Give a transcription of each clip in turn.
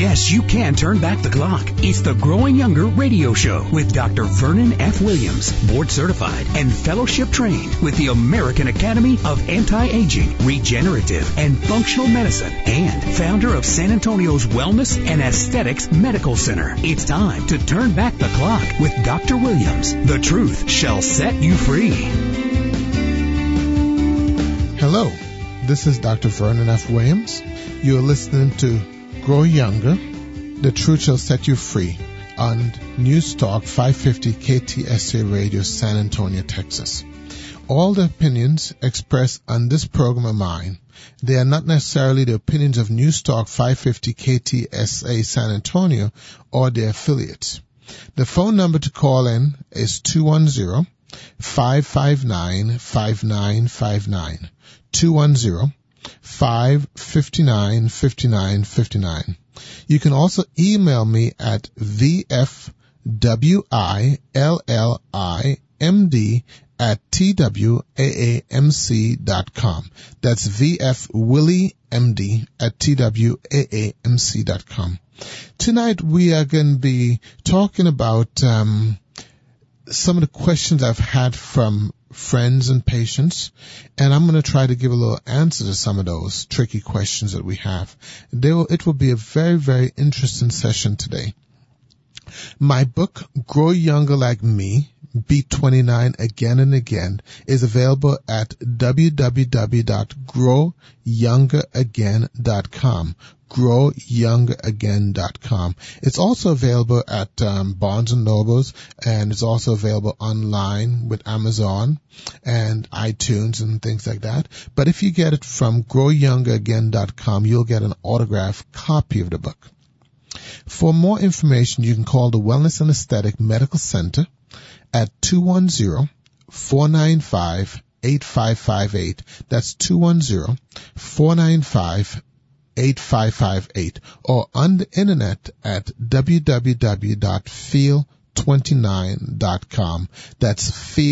Yes, you can turn back the clock. It's the Growing Younger radio show with Dr. Vernon F. Williams, board certified and fellowship trained with the American Academy of Anti-Aging, Regenerative, and Functional Medicine, and founder of San Antonio's Wellness and Aesthetics Medical Center. It's time to turn back the clock with Dr. Williams. The truth shall set you free. Hello, this is Dr. Vernon F. Williams. You're listening to Grow Younger, The Truth Shall Set You Free on News Talk 550 KTSA Radio, San Antonio, Texas. All the opinions expressed on this program are mine. They are not necessarily the opinions of News Talk 550 KTSA San Antonio or their affiliates. The phone number to call in is 210-559-5959. 210-559-5959. You can also email me at vfwillimd@twaamc.com. That's vfwillimd@twaamc.com. Tonight we are going to be talking about some of the questions I've had from friends and patients, and I'm going to try to give a little answer to some of those tricky questions that we have. It will be a very, very interesting session today. My book, Grow Younger Like Me, Beat 29 Again and Again, is available at www.growyoungeragain.com. growyoungeragain.com. It's also available at Barnes & Nobles, and it's also available online with Amazon and iTunes and things like that. But if you get it from growyoungeragain.com, you'll get an autographed copy of the book. For more information, you can call the Wellness and Aesthetic Medical Center at 210-495-8558. That's 210-495-8558, or on the internet at www.feel29.com. That's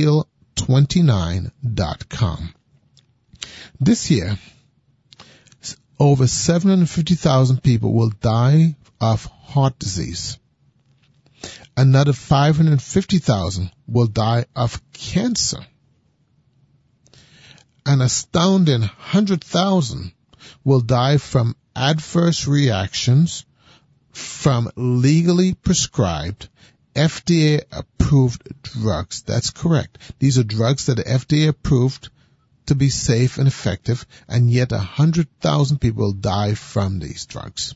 feel29.com. This year, over 750,000 people will die of heart disease. Another 550,000 will die of cancer. An astounding 100,000 will die from adverse reactions from legally prescribed, FDA-approved drugs. That's correct. These are drugs that are FDA-approved to be safe and effective, and yet 100,000 people will die from these drugs.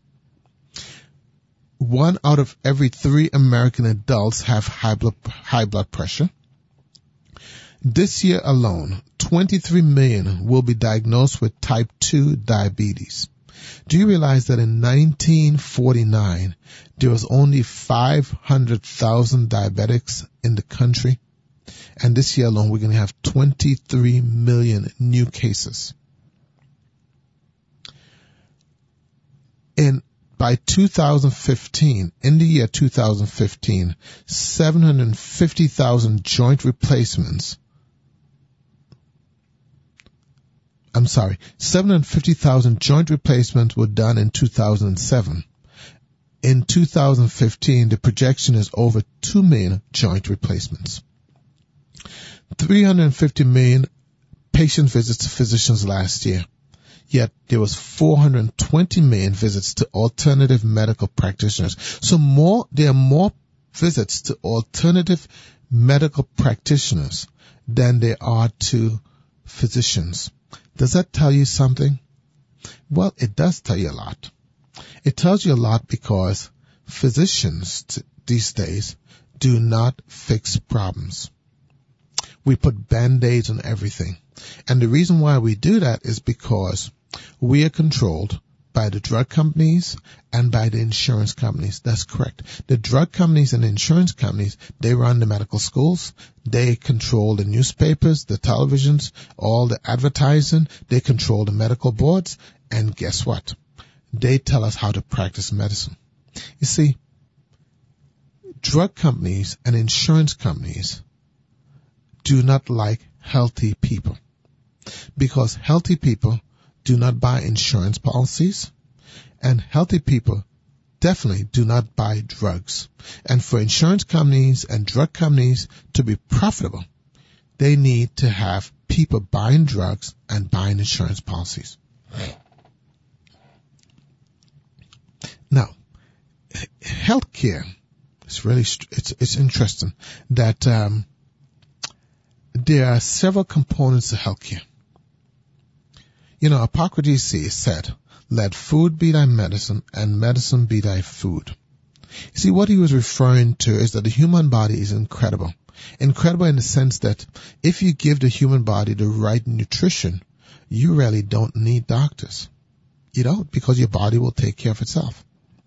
1 out of every 3 American adults have high blood pressure. This year alone, 23 million will be diagnosed with type 2 diabetes. Do you realize that in 1949, there was only 500,000 diabetics in the country? And this year alone, we're going to have 23 million new cases. By 2015, in the year 2015, 750,000 joint replacements 750,000 joint replacements were done in 2007. In 2015, the projection is over 2 million joint replacements. 350 million patient visits to physicians last year. Yet there was 420 million visits to alternative medical practitioners. So there are more visits to alternative medical practitioners than there are to physicians. Does that tell you something? Well, it does tell you a lot. It tells you a lot because physicians these days do not fix problems. We put Band-Aids on everything. And the reason why we do that is because we are controlled by the drug companies and by the insurance companies. That's correct. The drug companies and the insurance companies, they run the medical schools. They control the newspapers, the televisions, all the advertising. They control the medical boards. And guess what? They tell us how to practice medicine. You see, drug companies and insurance companies do not like healthy people, because healthy people do not buy insurance policies, and healthy people definitely do not buy drugs. And for insurance companies and drug companies to be profitable, they need to have people buying drugs and buying insurance policies. Now, healthcare is really, it's interesting that, there are several components to healthcare. Hippocrates said, let food be thy medicine and medicine be thy food. You see, what he was referring to is that the human body is incredible. Incredible in the sense that if you give the human body the right nutrition, you really don't need doctors. You don't, because your body will take care of itself.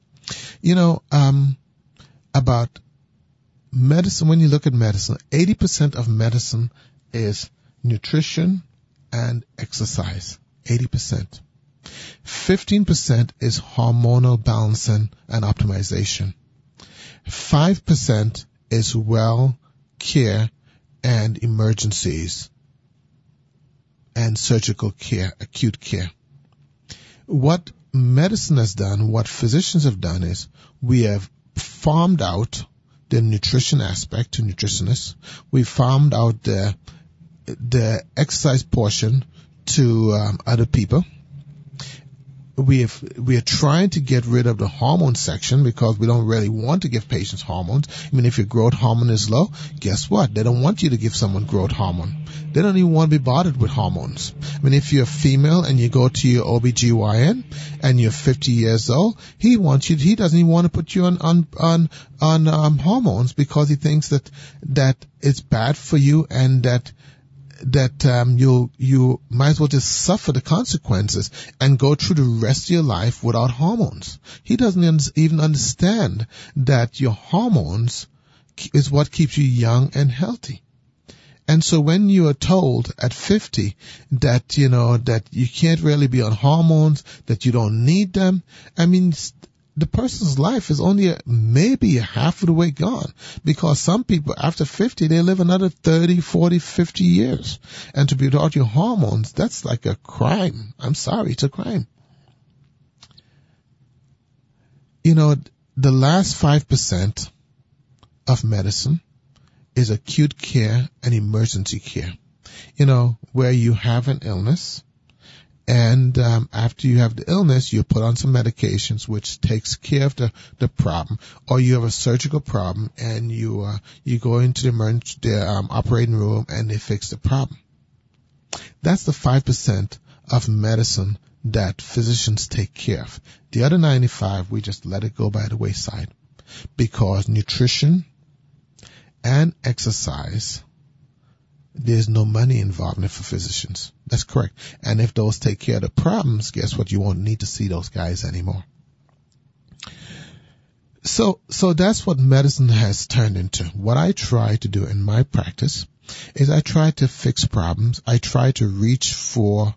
About medicine, when you look at medicine, 80% of medicine is nutrition and exercise. 80%. 15% is hormonal balancing and optimization. 5% is well care and emergencies and surgical care, acute care. What medicine has done, what physicians have done is we have farmed out the nutrition aspect to nutritionists. We farmed out the exercise portion to other people. We are trying to get rid of the hormone section because we don't really want to give patients hormones. I mean, if your growth hormone is low, guess what? They don't want you to give someone growth hormone. They don't even want to be bothered with hormones. I mean, if you're a female and you go to your OBGYN and you're 50 years old, he doesn't even want to put you on hormones because he thinks that it's bad for you and that you might as well just suffer the consequences and go through the rest of your life without hormones. He doesn't even understand that your hormones is what keeps you young and healthy. And so when you are told at 50 that, that you can't really be on hormones, that you don't need them, I mean, the person's life is only maybe half of the way gone, because some people after 50, they live another 30, 40, 50 years. And to be without your hormones, that's like a crime. I'm sorry, it's a crime. The last 5% of medicine is acute care and emergency care. Where you have an illness, and after you have the illness, you put on some medications which takes care of the problem, or you have a surgical problem and you go into the operating room and they fix the problem. That's the 5% of medicine that physicians take care of. The other 95, we just let it go by the wayside, because nutrition and exercise, there's no money involved in it for physicians. That's correct. And if those take care of the problems, guess what? You won't need to see those guys anymore. So that's what medicine has turned into. What I try to do in my practice is I try to fix problems. I try to reach for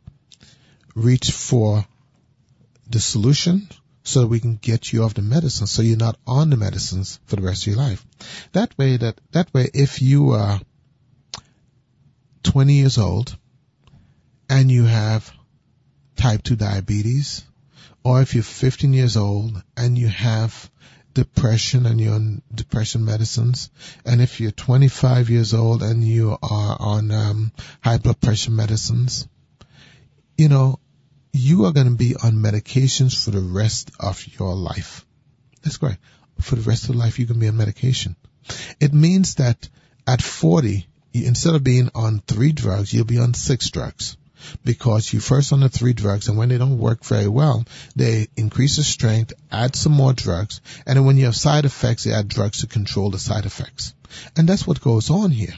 the solution so we can get you off the medicine, so you're not on the medicines for the rest of your life. That way, if you are 20 years old and you have type 2 diabetes, or if you're 15 years old and you have depression and you're on depression medicines, and if you're 25 years old and you are on high blood pressure medicines, you are going to be on medications for the rest of your life. That's correct. For the rest of life, you can be on medication. It means that at 40, instead of being on 3 drugs, you'll be on 6 drugs, because you first on the 3 drugs, and when they don't work very well, they increase the strength, add some more drugs, and then when you have side effects, they add drugs to control the side effects. And that's what goes on here.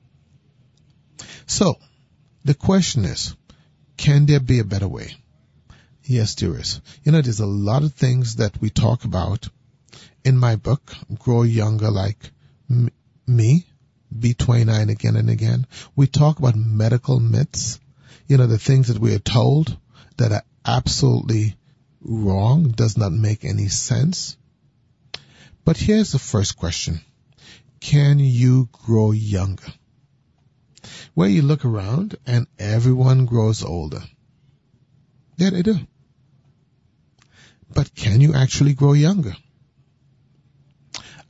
So, the question is, can there be a better way? Yes, there is. There's a lot of things that we talk about in my book, Grow Younger Like Me, Be 29 Again and Again. We talk about medical myths, the things that we are told that are absolutely wrong, does not make any sense. But here's the first question. Can you grow younger? Where you look around and everyone grows older. Yeah, they do. But can you actually grow younger?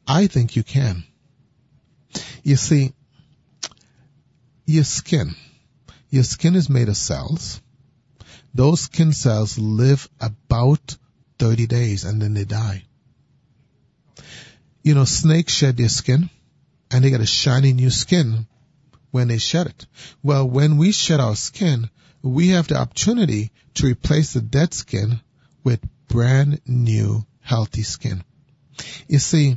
I think you can. You see, your skin is made of cells. Those skin cells live about 30 days and then they die. You know, snakes shed their skin and they get a shiny new skin when they shed it. Well, when we shed our skin, we have the opportunity to replace the dead skin with brand new healthy skin. You see,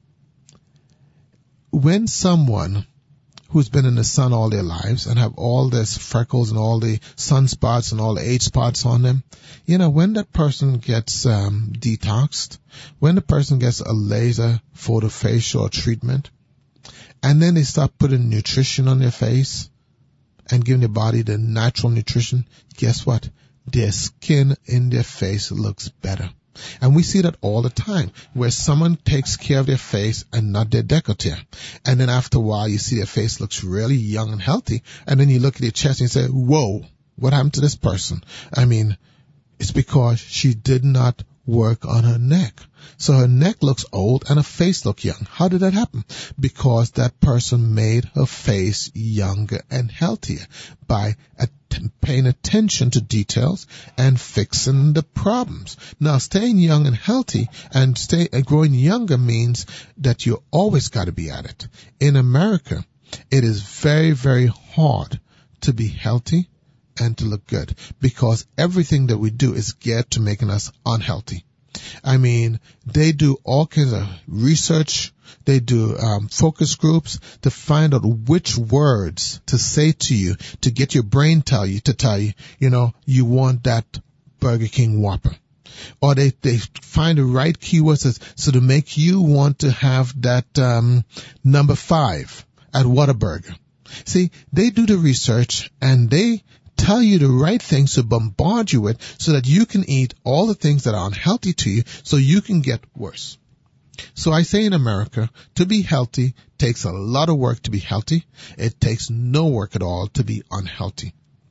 when someone who's been in the sun all their lives and have all this freckles and all the sunspots and all the age spots on them, you know, when that person gets detoxed, when the person gets a laser photofacial treatment, and then they start putting nutrition on their face and giving their body the natural nutrition, guess what? Their skin in their face looks better. And we see that all the time, where someone takes care of their face and not their décolleté. And then after a while, you see their face looks really young and healthy. And then you look at their chest and you say, whoa, what happened to this person? I mean, it's because she did not work on her neck. So her neck looks old and her face looks young. How did that happen? Because that person made her face younger and healthier by paying attention to details and fixing the problems. Now, staying young and healthy and growing younger means that you always got to be at it. In America, it is very, very hard to be healthy and to look good because everything that we do is geared to making us unhealthy. I mean, they do all kinds of research. They do focus groups to find out which words to say to you to get your brain tell you, you know, you want that Burger King Whopper. Or they find the right keywords so to make you want to have that number 5 at Whataburger. See, they do the research and they tell you the right things to bombard you with so that you can eat all the things that are unhealthy to you so you can get worse. So I say in America, to be healthy takes a lot of work to be healthy. It takes no work at all to be unhealthy.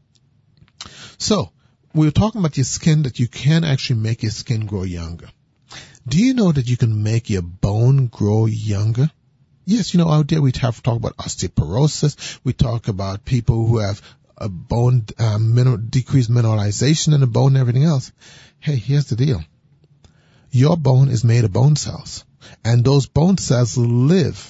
So we were talking about your skin, that you can actually make your skin grow younger. Do you know that you can make your bone grow younger? Yes, you know, out there we have talked about osteoporosis. We talk about people who have a bone, decreased mineralization in the bone and everything else. Hey, here's the deal. Your bone is made of bone cells, and those bone cells live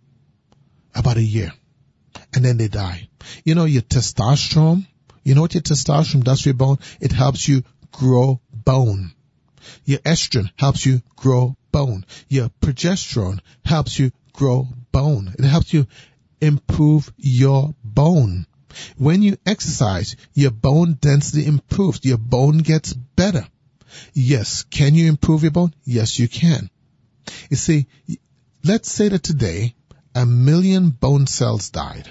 about a year, and then they die. You know, your testosterone, you know what your testosterone does for your bone? It helps you grow bone. Your estrogen helps you grow bone. Your progesterone helps you grow bone. It helps you improve your bone. When you exercise, your bone density improves. Your bone gets better. Yes, can you improve your bone? Yes, you can. You see, let's say that today 1 million bone cells died.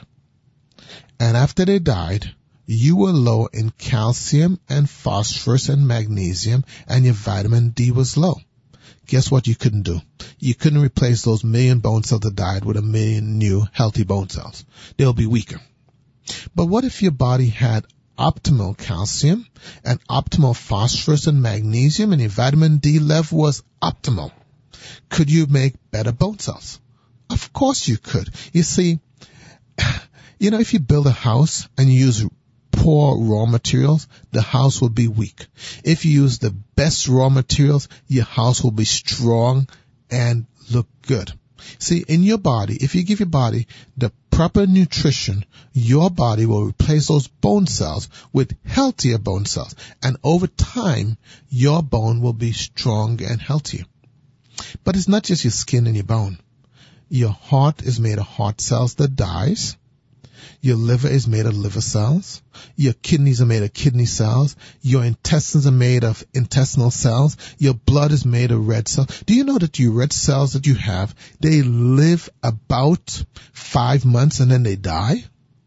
And after they died, you were low in calcium and phosphorus and magnesium, and your vitamin D was low. Guess what you couldn't do? You couldn't replace those 1 million bone cells that died with 1 million new healthy bone cells. They'll be weaker. But what if your body had optimal calcium and optimal phosphorus and magnesium and your vitamin D level was optimal? Could you make better bone cells? Of course you could. You see, you know, if you build a house and you use poor raw materials, the house will be weak. If you use the best raw materials, your house will be strong and look good. See, in your body, if you give your body the proper nutrition, your body will replace those bone cells with healthier bone cells. And over time, your bone will be strong and healthier. But it's not just your skin and your bone. Your heart is made of heart cells that dies. Your liver is made of liver cells. Your kidneys are made of kidney cells. Your intestines are made of intestinal cells. Your blood is made of red cells. Do you know that your red cells that you have, they live about 5 months and then they die?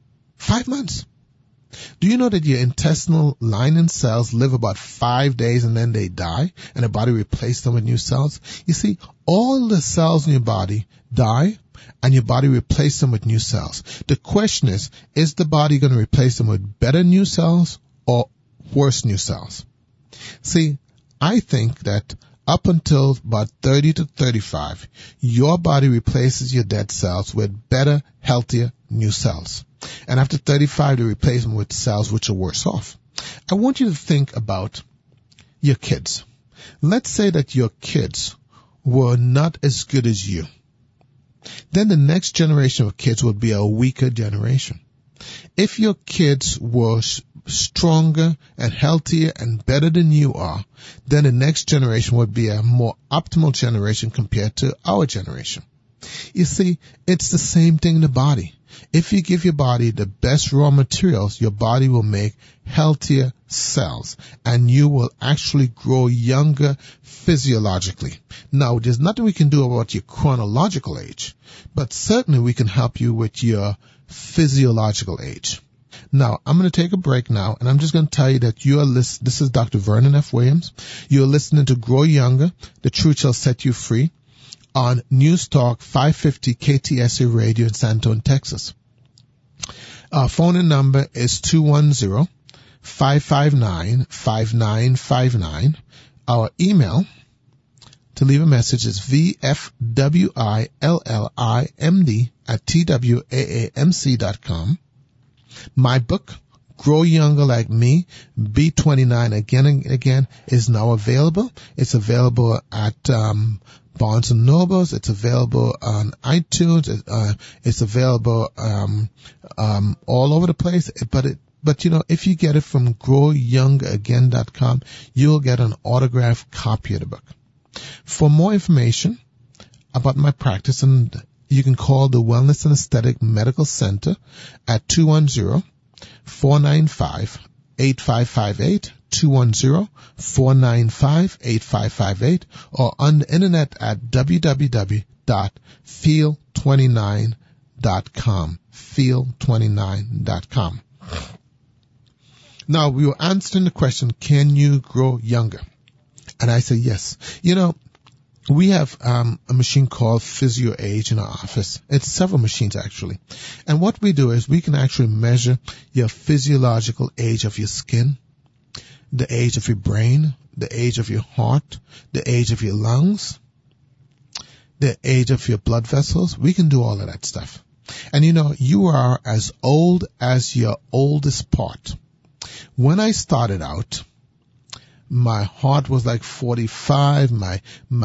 5 months. Do you know that your intestinal lining cells live about 5 days and then they die and the body replaces them with new cells? You see, all the cells in your body die and your body replaces them with new cells. The question is the body going to replace them with better new cells or worse new cells? See, I think that up until about 30 to 35, your body replaces your dead cells with better, healthier, new cells. And after 35, they replace them with cells which are worse off. I want you to think about your kids. Let's say that your kids were not as good as you. Then the next generation of kids would be a weaker generation. If your kids were stronger and healthier and better than you are, then the next generation would be a more optimal generation compared to our generation. You see, it's the same thing in the body. If you give your body the best raw materials, your body will make healthier cells, and you will actually grow younger physiologically. Now, there's nothing we can do about your chronological age, but certainly we can help you with your physiological age. Now, I'm going to take a break now, and I'm just going to tell you that this is Dr. Vernon F. Williams. You're listening to Grow Younger, The Truth Shall Set You Free, on News Talk 550 KTSA Radio in San Antonio, Texas. Our phone number is 210-559-5959. Our email to leave a message is vfwillimd@twaamc.com. My book, Grow Younger Like Me, B29 Again and Again, is now available. It's available at Barnes & Nobles. It's available on iTunes. It's available all over the place. But you know, if you get it from growyoungeragain.com, you'll get an autographed copy of the book. For more information about my practice, and you can call the Wellness and Aesthetic Medical Center at 210-495-8558, 210-495-8558, or on the internet at www.feel29.com, feel29.com. Now, we were answering the question, can you grow younger? And I say yes. You know, we have a machine called Physio Age in our office. It's several machines, actually. And what we do is we can actually measure your physiological age of your skin, the age of your brain, the age of your heart, the age of your lungs, the age of your blood vessels. We can do all of that stuff. And you know, you are as old as your oldest part. When I started out, my heart was like 45, my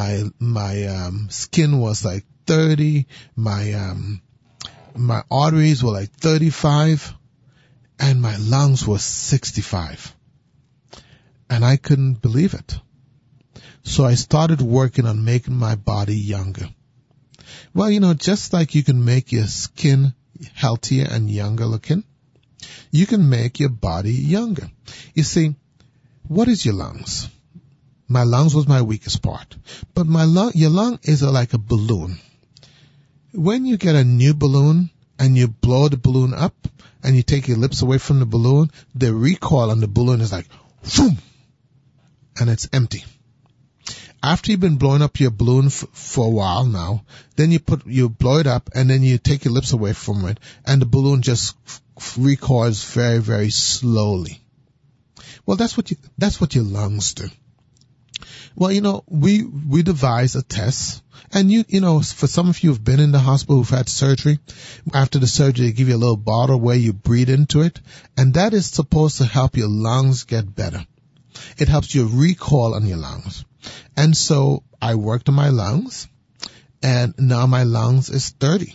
skin was like 30, my arteries were like 35, and my lungs were 65. And I couldn't believe it. So I started working on making my body younger. Well, you know, just like you can make your skin healthier and younger looking, you can make your body younger. You see, what is your lungs? My lungs was my weakest part. But your lung is like a balloon. When you get a new balloon and you blow the balloon up and you take your lips away from the balloon, the recoil on the balloon is like, boom, and it's empty. After you've been blowing up your balloon for a while now, then you blow it up and then you take your lips away from it and the balloon just recoils very, very slowly. Well, that's what your lungs do. Well, you know, we devised a test, and you know, for some of you who've been in the hospital who've had surgery, after the surgery they give you a little bottle where you breathe into it, and that is supposed to help your lungs get better. It helps you recoil on your lungs. And so I worked on my lungs, and now my lungs is 30.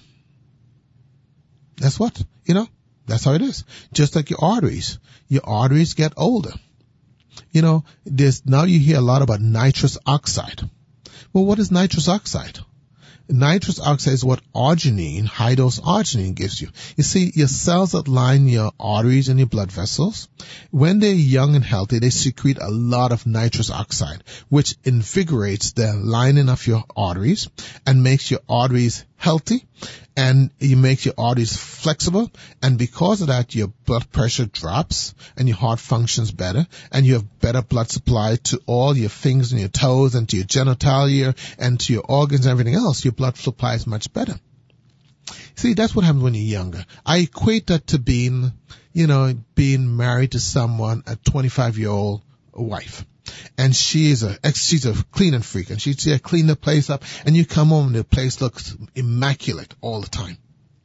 That's what, you know. That's how it is. Just like your arteries. Your arteries get older. You know, now you hear a lot about nitrous oxide. Well, what is nitrous oxide? Nitrous oxide is what arginine, high-dose arginine gives you. You see, your cells that line your arteries and your blood vessels, when they're young and healthy, they secrete a lot of nitrous oxide, which invigorates the lining of your arteries and makes your arteries healthy, and it makes your arteries flexible, and because of that, your blood pressure drops, and your heart functions better, and you have better blood supply to all your fingers and your toes, and to your genitalia, and to your organs and everything else. Your blood supply is much better. See, that's what happens when you're younger. I equate that to being married to someone, a 25-year-old wife. and she's a cleaning freak, and she'd clean the place up, and you come home and the place looks immaculate all the time.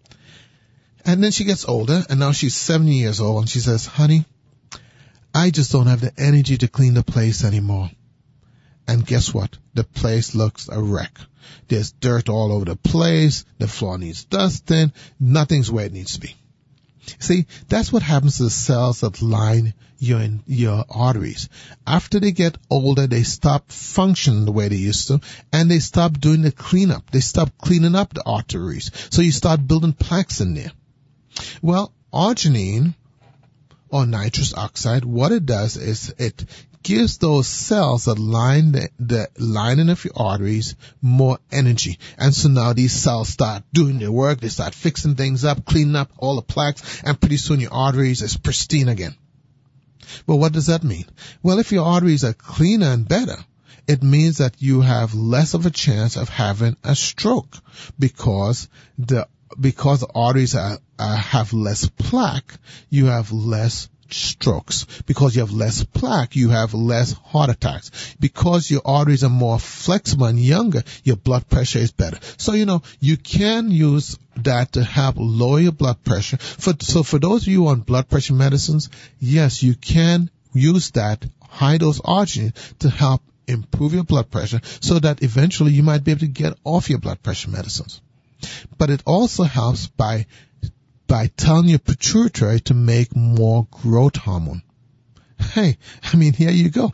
And then she gets older, and now she's 70 years old, and she says, honey, I just don't have the energy to clean the place anymore. And guess what? The place looks a wreck. There's dirt all over the place. The floor needs dusting. Nothing's where it needs to be. See, that's what happens to the cells that line your arteries. After they get older, they stop functioning the way they used to, and they stop doing the cleanup. They stop cleaning up the arteries. So you start building plaques in there. Well, arginine, or nitrous oxide, what it does is it gives those cells that line the lining of your arteries more energy. And so now these cells start doing their work. They start fixing things up, cleaning up all the plaques, and pretty soon your arteries is pristine again. But what does that mean? Well, if your arteries are cleaner and better, it means that you have less of a chance of having a stroke because the arteries have less plaque, you have less strokes. Because you have less plaque, you have less heart attacks. Because your arteries are more flexible and younger, your blood pressure is better. So, you can use that to help lower your blood pressure. So for those of you on blood pressure medicines, yes, you can use that high dose arginine to help improve your blood pressure so that eventually you might be able to get off your blood pressure medicines. But it also helps by telling your pituitary to make more growth hormone. Hey, here you go.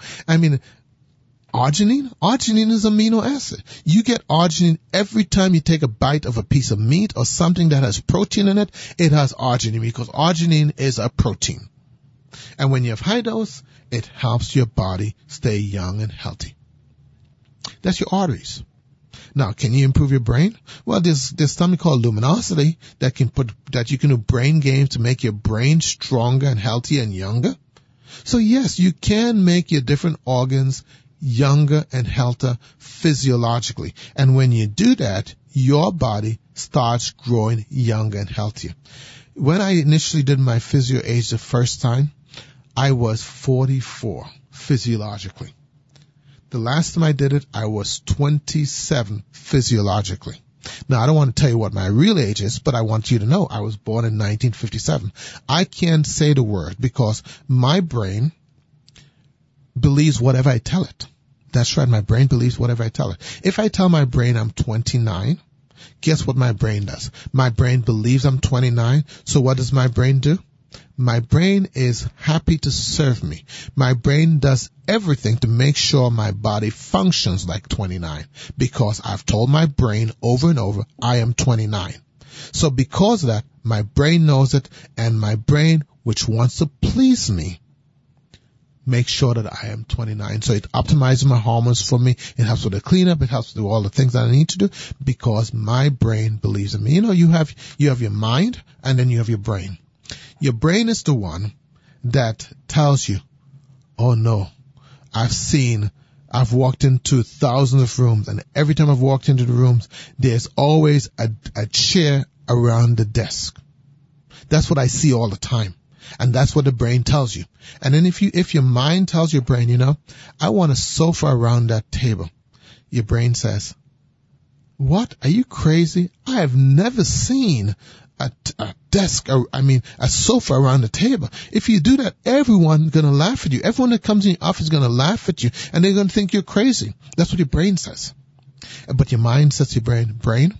Arginine is amino acid. You get arginine every time you take a bite of a piece of meat or something that has protein in it. It has arginine because arginine is a protein. And when you have high dose, it helps your body stay young and healthy. That's your arteries. Now, can you improve your brain? Well, there's something called luminosity that you can do brain games to make your brain stronger and healthier and younger. So yes, you can make your different organs younger and healthier physiologically. And when you do that, your body starts growing younger and healthier. When I initially did my physio age the first time, I was 44 physiologically. The last time I did it, I was 27 physiologically. Now, I don't want to tell you what my real age is, but I want you to know I was born in 1957. I can't say the word because my brain believes whatever I tell it. That's right, my brain believes whatever I tell it. If I tell my brain I'm 29, guess what my brain does? My brain believes I'm 29, so what does my brain do? My brain is happy to serve me. My brain does everything to make sure my body functions like 29 because I've told my brain over and over I am 29. So because of that, my brain knows it, and my brain, which wants to please me, makes sure that I am 29. So it optimizes my hormones for me. It helps with the cleanup. It helps do all the things that I need to do because my brain believes in me. You have your mind, and then you have your brain. Your brain is the one that tells you, oh no, I've walked into thousands of rooms, and every time I've walked into the rooms, there's always a chair around the desk. That's what I see all the time. And that's what the brain tells you. And then if your mind tells your brain, I want a sofa around that table, your brain says, what? Are you crazy? I have never seen a desk, a sofa around the table. If you do that, everyone's going to laugh at you. Everyone that comes in your office is going to laugh at you, and they're going to think you're crazy. That's what your brain says. But your mind says to your brain,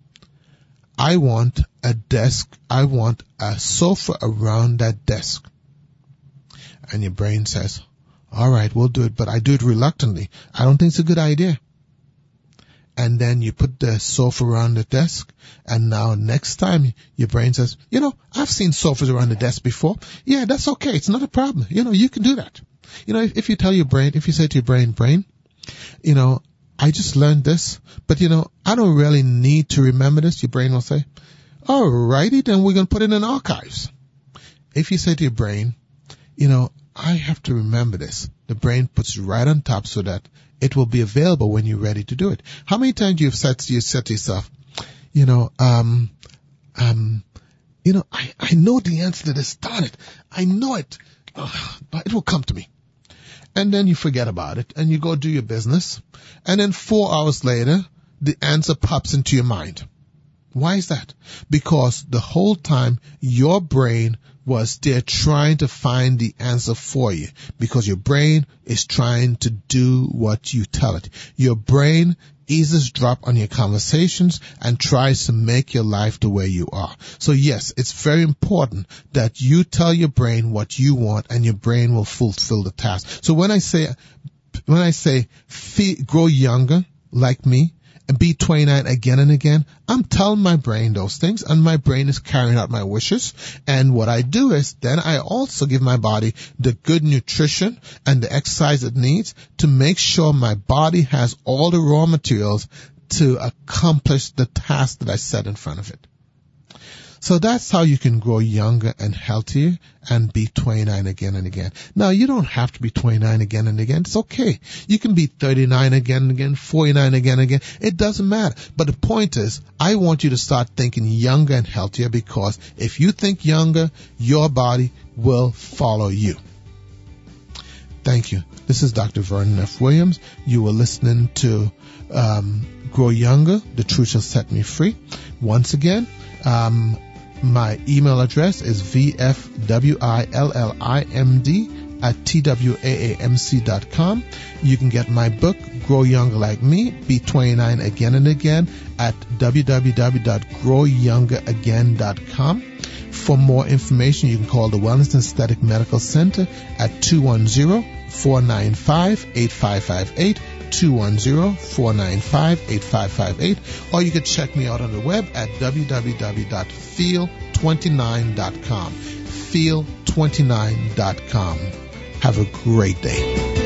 I want a desk. I want a sofa around that desk. And your brain says, all right, we'll do it, but I do it reluctantly. I don't think it's a good idea. And then you put the sofa around the desk, and now next time your brain says, I've seen sofas around the desk before. Yeah, that's okay. It's not a problem. You can do that. If you say to your brain, I just learned this, but I don't really need to remember this. Your brain will say, all righty, then we're going to put it in archives. If you say to your brain, I have to remember this, the brain puts it right on top so that it will be available when you're ready to do it. How many times you've said to yourself, I know the answer to this, darn it. I know it, but it will come to me. and then you forget about it, and you go do your business, and then 4 hours later, the answer pops into your mind. Why is that? Because the whole time your brain was there trying to find the answer for you, because your brain is trying to do what you tell it. Your brain eavesdrops on your conversations and tries to make your life the way you are. So yes, it's very important that you tell your brain what you want, and your brain will fulfill the task. So when I say grow younger like me, and be 29 again and again, I'm telling my brain those things, and my brain is carrying out my wishes. And what I do is then I also give my body the good nutrition and the exercise it needs to make sure my body has all the raw materials to accomplish the task that I set in front of it. So that's how you can grow younger and healthier and be 29 again and again. Now, you don't have to be 29 again and again. It's okay. You can be 39 again and again, 49 again and again. It doesn't matter. But the point is, I want you to start thinking younger and healthier, because if you think younger, your body will follow you. Thank you. This is Dr. Vernon F. Williams. You were listening to Grow Younger, The Truth Shall Set Me Free. Once again, my email address is vfwillimd@twaamc.com. You can get my book, Grow Younger Like Me, Be 29 Again and Again, at www.growyoungeragain.com. For more information, you can call the Wellness and Aesthetic Medical Center at 210-495-8558, 210-495-8558, or you can check me out on the web at www.feel29.com. Feel29.com. Have a great day.